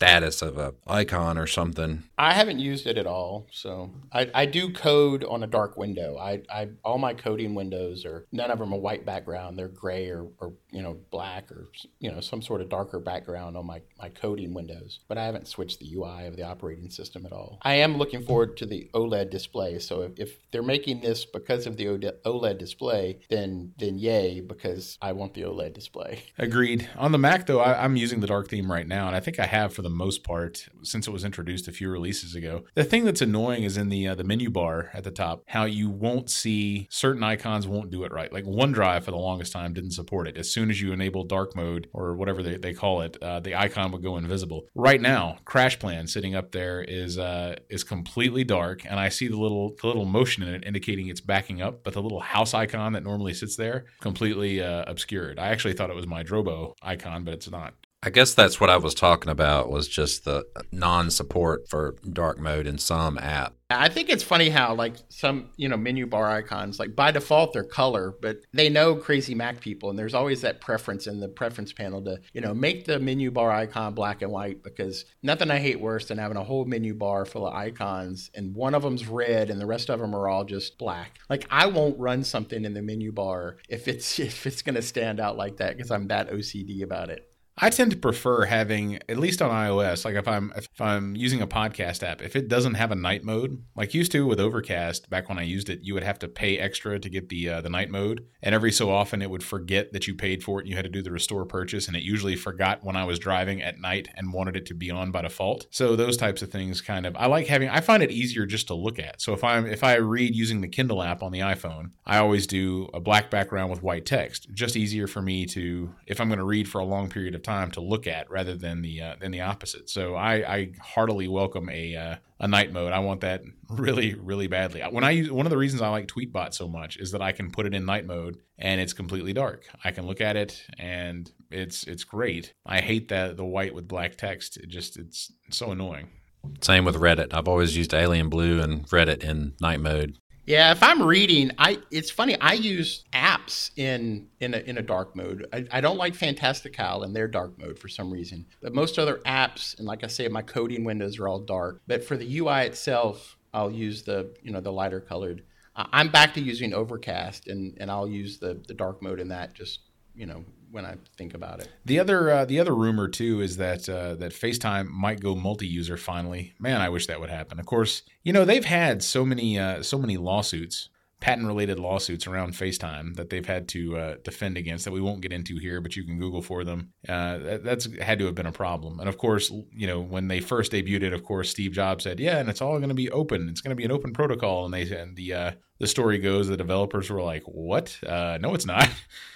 of a icon or something. I haven't used it at all. So I, I do code on a dark window. I, I all my coding windows are, none of them are white background. They're gray or, or you know, black or, you know, some sort of darker background on my, my coding windows. But I haven't switched the U I of the operating system at all. I am looking forward to the OLED display. So if, if they're making this because of the OLED display, then then yay, because I want the OLED display. Agreed. On the Mac, though, I, I'm using the dark theme right now, and I think I have for the most part since it was introduced a few releases ago. The thing that's annoying is in the uh, the menu bar at the top, how you won't see certain icons won't do it right. Like OneDrive for the longest time didn't support it. As soon as you enable dark mode or whatever they, they call it, uh, the icon would go invisible. Right now, CrashPlan sitting up there is uh, is completely dark, and I see the little the little motion in it indicating it's backing up, but the little house icon that normally sits there completely uh, obscured. I actually thought it was my Drobo icon, but it's not. I guess that's what I was talking about, was just the non-support for dark mode in some app. I think it's funny how, like, some, you know, menu bar icons, like, by default, they're color, but they know crazy Mac people, and there's always that preference in the preference panel to, you know, make the menu bar icon black and white, because nothing I hate worse than having a whole menu bar full of icons, and one of them's red, and the rest of them are all just black. Like, I won't run something in the menu bar if it's if it's going to stand out like that, because I'm that O C D about it. I tend to prefer having, at least on iOS, like if I'm if I'm using a podcast app, if it doesn't have a night mode, like used to with Overcast, back when I used it, you would have to pay extra to get the uh, the night mode. And every so often it would forget that you paid for it and you had to do the restore purchase. And it usually forgot when I was driving at night and wanted it to be on by default. So those types of things kind of, I like having, I find it easier just to look at. So if I'm if I read using the Kindle app on the iPhone, I always do a black background with white text. Just easier for me to, if I'm going to read for a long period of time, time to look at rather than the uh, than the opposite. So I, I heartily welcome a uh, a night mode. I want that really, really badly. When I use, one of the reasons I like Tweetbot so much is that I can put it in night mode and it's completely dark. I can look at it and it's it's great. I hate that the white with black text. It just it's so annoying. Same with Reddit. I've always used Alien Blue and Reddit in night mode. Yeah, if I'm reading, I it's funny. I use apps in in a, in a dark mode. I, I don't like Fantastical in their dark mode for some reason. But most other apps, and like I say, my coding windows are all dark. But for the U I itself, I'll use the you know the lighter colored. Uh, I'm back to using Overcast, and, and I'll use the the dark mode in that. Just you know. when I think about it. The other uh, the other rumor too is that uh, that FaceTime might go multi-user finally. Man, I wish that would happen. Of course, you know they've had so many uh, so many lawsuits, patent-related lawsuits around FaceTime that they've had to uh, defend against that we won't get into here, but you can Google for them. Uh, that, that's had to have been a problem. And of course, you know when they first debuted it, of course Steve Jobs said, "Yeah, and it's all going to be open. It's going to be an open protocol." And they and the uh, the story goes, the developers were like, "What? Uh, no, it's not."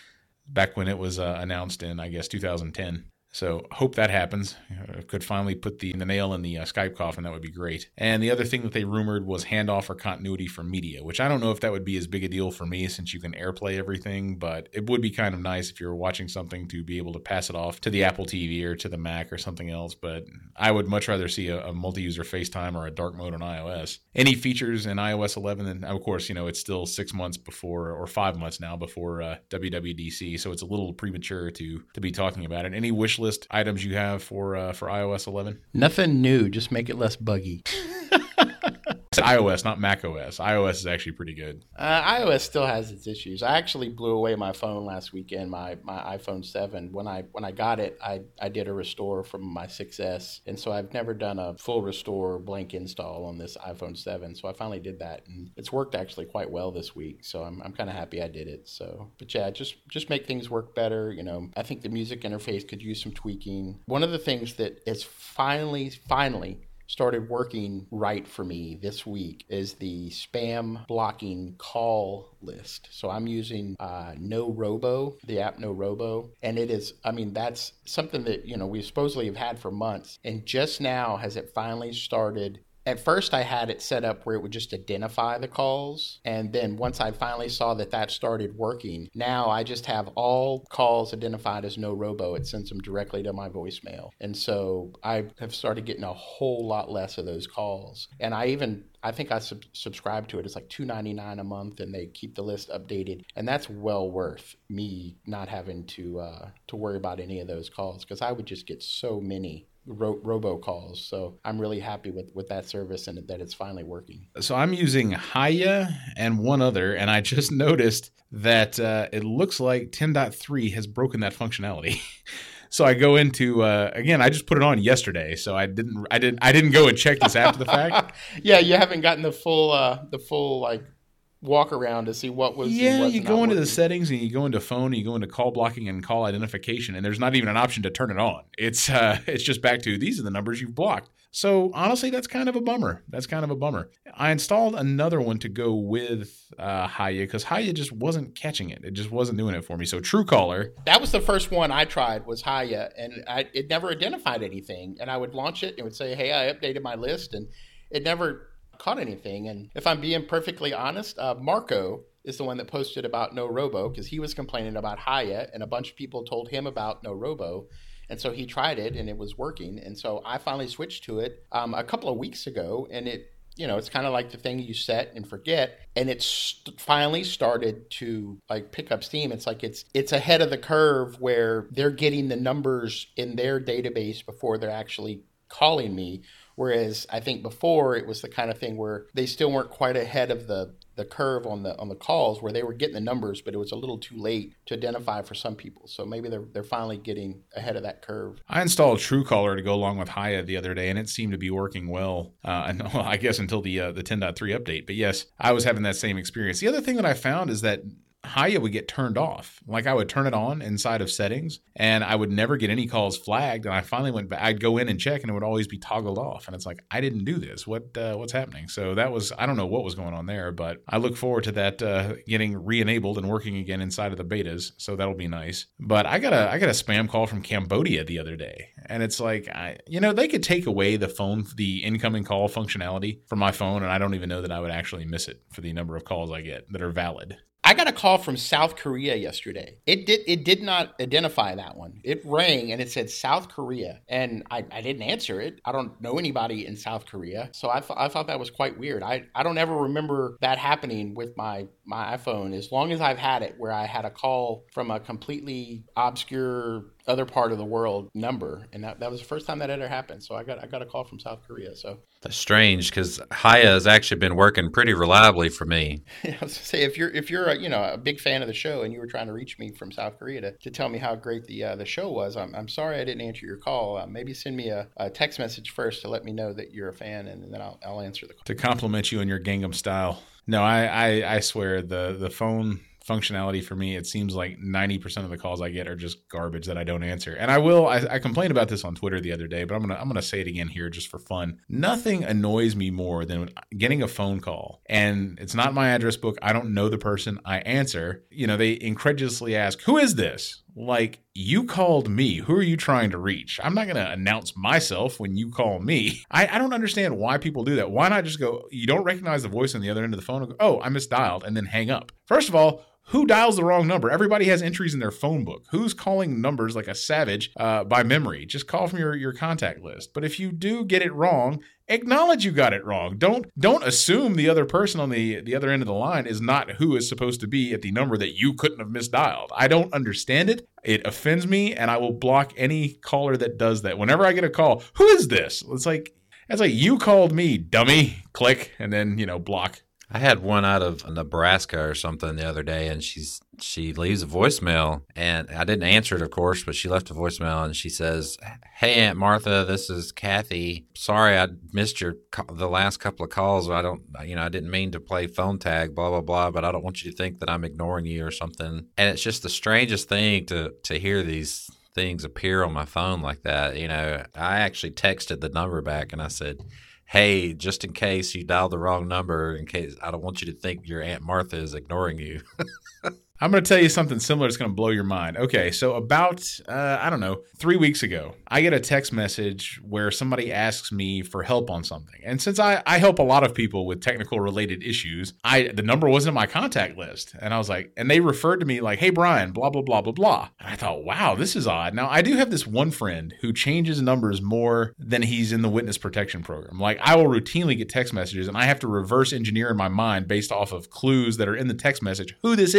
Back when it was uh, announced in, I guess, two thousand ten. So hope that happens. Uh, could finally put the, the nail in the uh, Skype coffin. That would be great. And the other thing that they rumored was handoff or continuity for media, which I don't know if that would be as big a deal for me since you can AirPlay everything, but it would be kind of nice if you're watching something to be able to pass it off to the Apple T V or to the Mac or something else. But I would much rather see a, a multi-user FaceTime or a dark mode on iOS. Any features in iOS eleven, and of course, you know, it's still six months before, or five months now before uh, W W D C, so it's a little premature to to be talking about it. Any wish list items you have for uh, for iOS eleven? Nothing new, just make it less buggy. It's iOS, not macOS. iOS is actually pretty good. Uh, iOS still has its issues. I actually blew away my phone last weekend, my, my iPhone seven. When I when I got it, I, I did a restore from my six S, and so I've never done a full restore blank install on this iPhone seven. So I finally did that, and it's worked actually quite well this week. So I'm I'm kind of happy I did it. So, but yeah, just just make things work better. You know, I think the music interface could use some tweaking. One of the things that is finally finally started working right for me this week is the spam blocking call list. So I'm using uh, NoRobo, the app NoRobo, and it is, I mean, that's something that, you know, we supposedly have had for months, and just now has it finally started. At first, I had it set up where it would just identify the calls. And then once I finally saw that that started working, now I just have all calls identified as NoRobo. It sends them directly to my voicemail. And so I have started getting a whole lot less of those calls. And I even... I think I sub- subscribe to it. It's like two dollars and ninety-nine cents a month, and they keep the list updated. And that's well worth me not having to uh, to worry about any of those calls, because I would just get so many ro- robocalls. So I'm really happy with, with that service and that it's finally working. So I'm using Hiya and one other, and I just noticed that uh, it looks like ten point three has broken that functionality. So I go into uh, again. I just put it on yesterday, so I didn't. I didn't. I didn't go and check this after the fact. Yeah, you haven't gotten the full, uh, the full like walk around to see what was. Yeah, you go into working. the settings and you go into phone, and you go into call blocking and call identification, and there's not even an option to turn it on. It's uh, it's just back to these are the numbers you've blocked. So honestly, that's kind of a bummer. That's kind of a bummer. I installed another one to go with uh, Hiya because Hiya just wasn't catching it. It just wasn't doing it for me. So Truecaller. That was the first one I tried was Hiya, and I, it never identified anything. And I would launch it and it would say, hey, I updated my list, and it never caught anything. And if I'm being perfectly honest, uh, Marco is the one that posted about No Robo because he was complaining about Hiya, and a bunch of people told him about No Robo. And so he tried it and it was working. And so I finally switched to it um, a couple of weeks ago. And it, you know, it's kind of like the thing you set and forget. And it's st- finally started to like pick up steam. It's like it's it's ahead of the curve where they're getting the numbers in their database before they're actually calling me. Whereas I think before it was the kind of thing where they still weren't quite ahead of the the curve on the on the calls where they were getting the numbers, but it was a little too late to identify for some people. So maybe they're they're finally getting ahead of that curve. I installed Truecaller to go along with Hiya the other day, and it seemed to be working well. Uh, and, well I guess until the uh, the ten point three update. But yes, I was having that same experience. The other thing that I found is that Hiya would get turned off. Like I would turn it on inside of settings and I would never get any calls flagged. And I finally went back, I'd go in and check and it would always be toggled off. And it's like, I didn't do this. What, uh, what's happening? So that was, I don't know what was going on there, but I look forward to that, uh, getting re-enabled and working again inside of the betas. So that'll be nice. But I got a, I got a spam call from Cambodia the other day. And it's like, I, you know, they could take away the phone, the incoming call functionality from my phone. And I don't even know that I would actually miss it for the number of calls I get that are valid. I got a call from South Korea yesterday. It did it did not identify that one. It rang and it said South Korea, and I, I didn't answer it. I don't know anybody in South Korea, so I, th- I thought that was quite weird. I, I don't ever remember that happening with my, my iPhone as long as I've had it, where I had a call from a completely obscure other part of the world number, and that, that was the first time that ever happened. So I got I got a call from South Korea. So that's strange because Hiya has actually been working pretty reliably for me. I was gonna say if you're if you're a, you know a big fan of the show and you were trying to reach me from South Korea to, to tell me how great the uh, the show was, I'm I'm sorry I didn't answer your call. Uh, maybe send me a, a text message first to let me know that you're a fan, and then I'll I'll answer the call. To compliment you on your Gangnam style. No, I I, I swear the the phone functionality for me, it seems like ninety percent of the calls I get are just garbage that I don't answer. And I will, I, I complained about this on Twitter the other day, but I'm going to, I'm going to say it again here just for fun. Nothing annoys me more than getting a phone call and it's not my address book. I don't know the person. I answer, you know, they incredulously ask, who is this? Like, you called me. Who are you trying to reach? I'm not going to announce myself when you call me. I, I don't understand why people do that. Why not just go, you don't recognize the voice on the other end of the phone and go, oh, I misdialed, and then hang up. First of all, who dials the wrong number? Everybody has entries in their phone book. Who's calling numbers like a savage uh, by memory? Just call from your, your contact list. But if you do get it wrong, acknowledge you got it wrong. Don't don't assume the other person on the, the other end of the line is not who is supposed to be at the number that you couldn't have misdialed. I don't understand it. It offends me, and I will block any caller that does that. Whenever I get a call, who is this? It's like, it's like you called me, dummy. Click, and then, you know, block. I had one out of Nebraska or something the other day, and she's she leaves a voicemail, and I didn't answer it, of course, but she left a voicemail, and she says, "Hey, Aunt Martha, this is Kathy. Sorry, I missed your the last couple of calls. I don't, you know, I didn't mean to play phone tag, blah blah blah, but I don't want you to think that I'm ignoring you or something." And it's just the strangest thing to to hear these things appear on my phone like that. You know, I actually texted the number back, and I said, "Hey, just in case you dialed the wrong number, in case I don't want you to think your Aunt Martha is ignoring you." I'm going to tell you something similar that's going to blow your mind. Okay, so about, uh, I don't know, three weeks ago, I get a text message where somebody asks me for help on something. And since I, I help a lot of people with technical related issues, I the number wasn't in my contact list. And I was like, and they referred to me like, "Hey, Brian, blah, blah, blah, blah, blah." And I thought, wow, this is odd. Now, I do have this one friend who changes numbers more than he's in the witness protection program. Like, I will routinely get text messages, and I have to reverse engineer in my mind based off of clues that are in the text message who this is.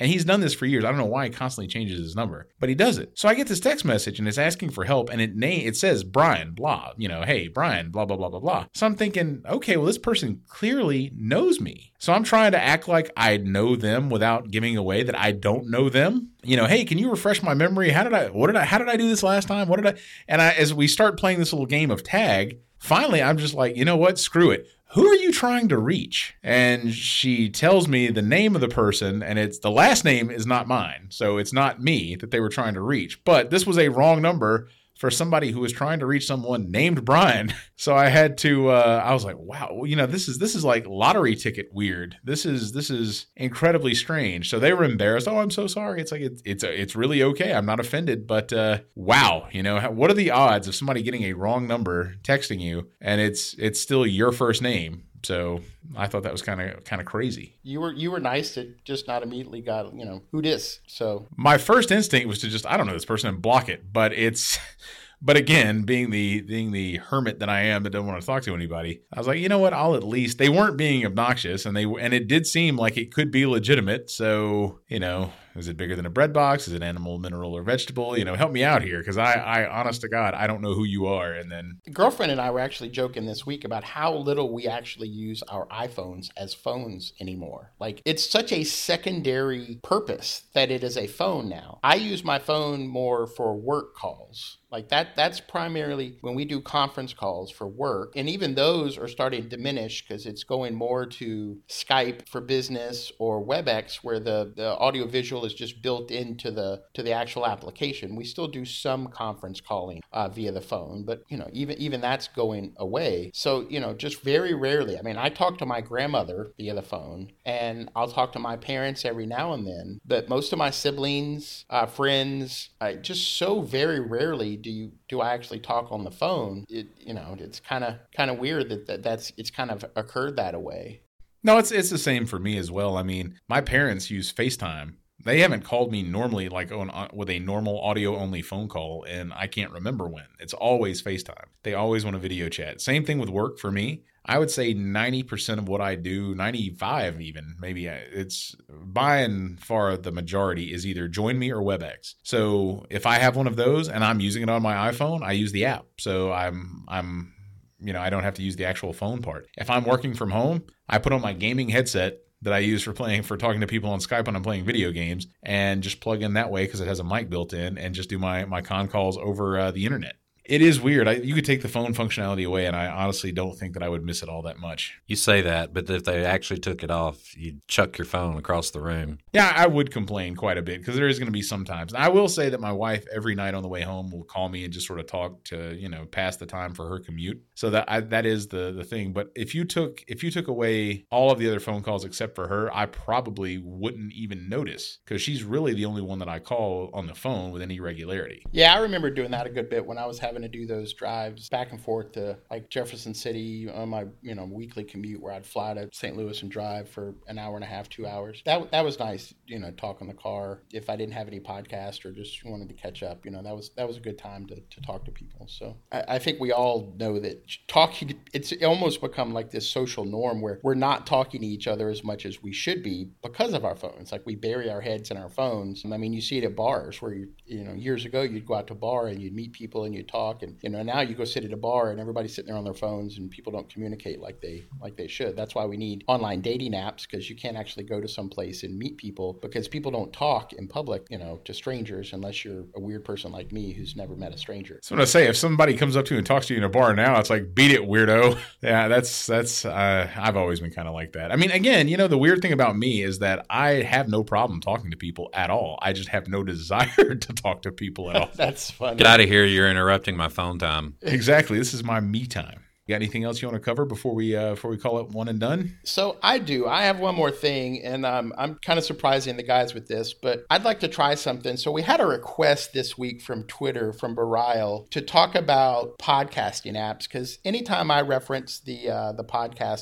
And he's done this for years. I don't know why he constantly changes his number, but he does it. So I get this text message and it's asking for help, and it name it says Brian, blah, you know, hey, Brian, blah, blah, blah, blah, blah. So I'm thinking, okay, well, this person clearly knows me. So I'm trying to act like I know them without giving away that I don't know them. You know, hey, can you refresh my memory? How did I, what did I, how did I do this last time? What did I, and I, as we start playing this little game of tag, finally, I'm just like, you know what? Screw it. Who are you trying to reach? And she tells me the name of the person, and it's the last name is not mine. So it's not me that they were trying to reach. But this was a wrong number for somebody who was trying to reach someone named Brian. So I had to, uh, I was like, wow, you know, this is, this is like lottery ticket weird. This is, this is incredibly strange. So they were embarrassed. Oh, I'm so sorry. It's like, it's, it's, it's really okay. I'm not offended, but, uh, wow. You know, what are the odds of somebody getting a wrong number texting you and it's, it's still your first name? So I thought that was kind of kind of crazy. You were you were nice to just not immediately got, you know, who dis. So my first instinct was to just, I don't know this person and block it. But it's but again, being the being the hermit that I am that don't want to talk to anybody, I was like, you know what, I'll at least, they weren't being obnoxious, and they and it did seem like it could be legitimate. So, you know, is it bigger than a bread box? Is it animal, mineral, or vegetable? You know, help me out here, because I, I, honest to God, I don't know who you are. And then the girlfriend and I were actually joking this week about how little we actually use our iPhones as phones anymore. Like, it's such a secondary purpose that it is a phone now. I use my phone more for work calls. Like that, that's primarily when we do conference calls for work. And even those are starting to diminish because it's going more to Skype for business or WebEx, where the, the audio visual is just built into the to the actual application. We still do some conference calling uh, via the phone, but you know, even even that's going away. So, you know, just very rarely. I mean, I talk to my grandmother via the phone, and I'll talk to my parents every now and then. But most of my siblings, uh, friends, uh, just so very rarely do you do I actually talk on the phone. It, you know, it's kind of kind of weird that, that that's it's kind of occurred that way. No, it's it's the same for me as well. I mean, my parents use FaceTime. They haven't called me normally, like on, on with a normal audio only phone call, and I can't remember when. It's always FaceTime. They always want a video chat. Same thing with work for me. I would say ninety percent of what I do, ninety-five even, maybe it's by and far the majority is either Join Me or WebEx. So if I have one of those and I'm using it on my iPhone, I use the app. So I'm, I'm, you know, I don't have to use the actual phone part. If I'm working from home, I put on my gaming headset that I use for playing, for talking to people on Skype when I'm playing video games, and just plug in that way because it has a mic built in, and just do my, my con calls over uh, the internet. It is weird. I, you could take the phone functionality away, and I honestly don't think that I would miss it all that much. You say that, but if they actually took it off, you'd chuck your phone across the room. Yeah, I would complain quite a bit because there is going to be some times. And I will say that my wife every night on the way home will call me and just sort of talk to, you know, pass the time for her commute. So that I, that is the the thing. But if you took if you took away all of the other phone calls except for her, I probably wouldn't even notice because she's really the only one that I call on the phone with any regularity. Yeah, I remember doing that a good bit when I was having to do those drives back and forth to like Jefferson City on my, you know, weekly commute where I'd fly to Saint Louis and drive for an hour and a half, two hours. That that was nice, you know, talk in the car. If I didn't have any podcast or just wanted to catch up, you know, that was that was a good time to, to talk to people. So I, I think we all know that talking, it's almost become like this social norm where we're not talking to each other as much as we should be because of our phones. Like we bury our heads in our phones. I mean, you see it at bars where, you you know, years ago you'd go out to a bar and you'd meet people and you'd talk, and you know, now you go sit at a bar and everybody's sitting there on their phones and people don't communicate like they like they should. That's why we need online dating apps, because you can't actually go to some place and meet people because people don't talk in public, you know, to strangers unless you're a weird person like me who's never met a stranger. So what I say, if somebody comes up to you and talks to you in a bar now, it's like, beat it, weirdo. Yeah, that's that's uh, I've always been kind of like that. I mean, again, you know, the weird thing about me is that I have no problem talking to people at all. I just have no desire to talk to people at all. That's funny. Get out of here. You're interrupting my phone time. Exactly. This is my me time. You got anything else you want to cover before we uh, before we call it one and done? So I do. I have one more thing, and um, I'm kind of surprising the guys with this, but I'd like to try something. So we had a request this week from Twitter, from Barile, to talk about podcasting apps, because anytime I reference the uh, the podcast on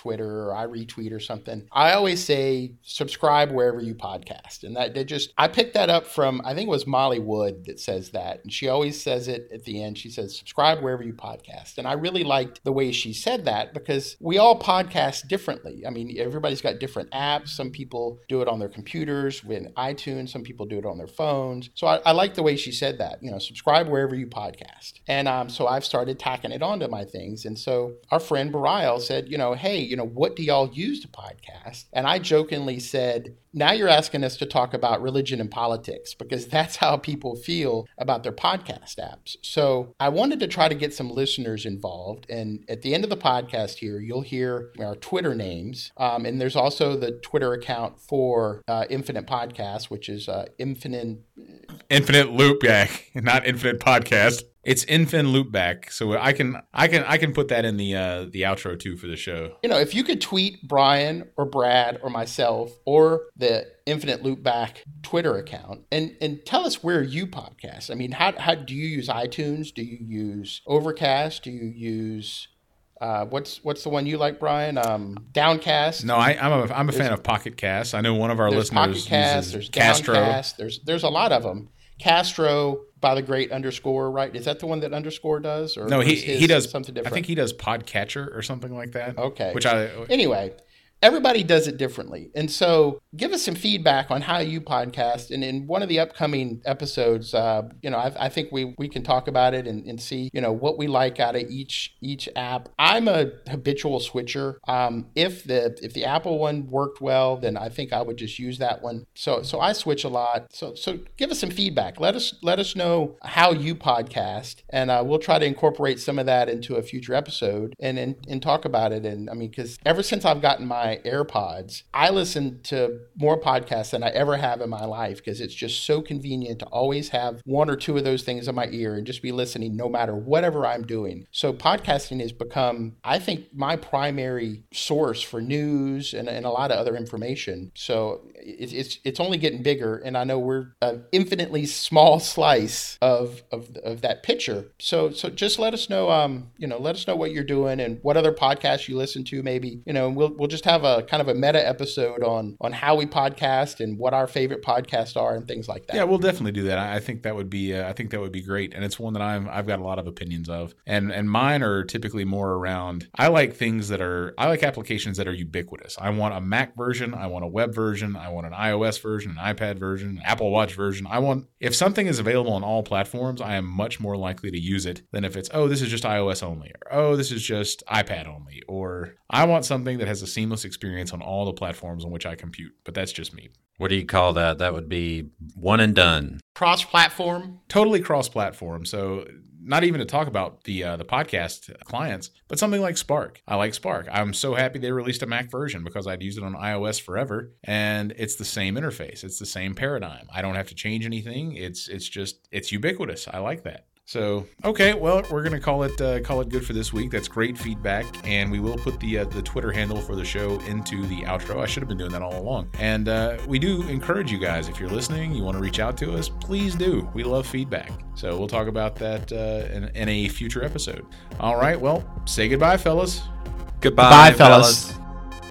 Twitter or I retweet or something, I always say subscribe wherever you podcast. And that, that just, I picked that up from, I think it was Molly Wood that says that. And she always says it at the end. She says, subscribe wherever you podcast. And I really liked the way she said that because we all podcast differently. I mean, everybody's got different apps. Some people do it on their computers with iTunes. Some people do it on their phones. So I, I like the way she said that, you know, subscribe wherever you podcast. And um, so I've started tacking it onto my things. And so our friend Barile said, you know, hey, you know, what do y'all use to podcast? And I jokingly said, now you're asking us to talk about religion and politics because that's how people feel about their podcast apps. So I wanted to try to get some listeners involved. And at the end of the podcast here, you'll hear our Twitter names. Um, and there's also the Twitter account for uh, Infinite Podcast, which is uh, Infinite... Infinite Loopback, not Infinite Podcast. It's Infin Loopback, so I can I can I can put that in the uh, the outro too for the show. You know, if you could tweet Brian or Brad or myself or the Infinite Loopback Twitter account and and tell us where you podcast. I mean, how how do you use iTunes? Do you use Overcast? Do you use Uh, what's what's the one you like, Brian? Um, Downcast. No, I, I'm a I'm a fan of Pocket Cast. I know one of our there's listeners Pocket Cast, uses there's Castro. Downcast. There's there's a lot of them. Castro by the great underscore, right? Is that the one that underscore does? Or No, he is his he does something different. I think he does Podcatcher or something like that. Okay. Which I anyway. Everybody does it differently. And so give us some feedback on how you podcast. And in one of the upcoming episodes, uh, you know, I, I think we, we can talk about it and, and see, you know, what we like out of each each app. I'm a habitual switcher. Um, if the if the Apple one worked well, then I think I would just use that one. So so I switch a lot. So so give us some feedback. Let us let us know how you podcast, and uh, we'll try to incorporate some of that into a future episode and and, and talk about it. And I mean, because ever since I've gotten my AirPods, I listen to more podcasts than I ever have in my life because it's just so convenient to always have one or two of those things in my ear and just be listening no matter whatever I'm doing. So podcasting has become, I think, my primary source for news and, and a lot of other information. So it, it's it's only getting bigger, and I know we're an infinitely small slice of of, of that picture. So so just let us know, um, you know, let us know what you're doing and what other podcasts you listen to, maybe, you know, and we'll we'll just have a kind of a meta episode on on how we podcast and what our favorite podcasts are and things like that. Yeah, we'll definitely do that. I think that would be uh, I think that would be great, and it's one that I'm I've got a lot of opinions of, and and mine are typically more around. I like things that are I like applications that are ubiquitous. I want a Mac version, I want a web version, I want an iOS version, an iPad version, an Apple Watch version. I want if something is available on all platforms, I am much more likely to use it than if it's oh this is just iOS only, or oh this is just iPad only, or I want something that has a seamless experience on all the platforms on which I compute. But that's just me. What do you call that? That would be one and done. Cross-platform? Totally cross-platform. So not even to talk about the uh, the podcast clients, but something like Spark. I like Spark. I'm so happy they released a Mac version because I'd used it on iOS forever, and it's the same interface. It's the same paradigm. I don't have to change anything. It's it's just it's ubiquitous. I like that. So, okay, well, we're going to call it uh, call it good for this week. That's great feedback, and we will put the uh, the Twitter handle for the show into the outro. I should have been doing that all along. And uh, we do encourage you guys, if you're listening, you want to reach out to us, please do. We love feedback. So we'll talk about that uh, in, in a future episode. All right, well, say goodbye, fellas. Goodbye, Bye, fellas. fellas.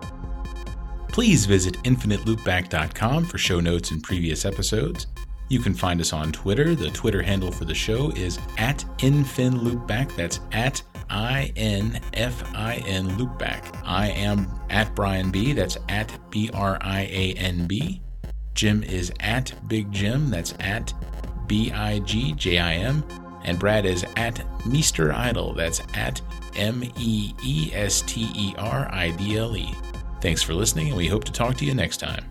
Please visit infinite loopback dot com for show notes and previous episodes. You can find us on Twitter. The Twitter handle for the show is at InfinLoopback. That's at I N F I N Loopback. I am at Brian B. That's at B R I A N B. Jim is at Big Jim. That's at B I G J I M. And Brad is at Meester Idle. That's at M E E S T E R I D L E. Thanks for listening, and we hope to talk to you next time.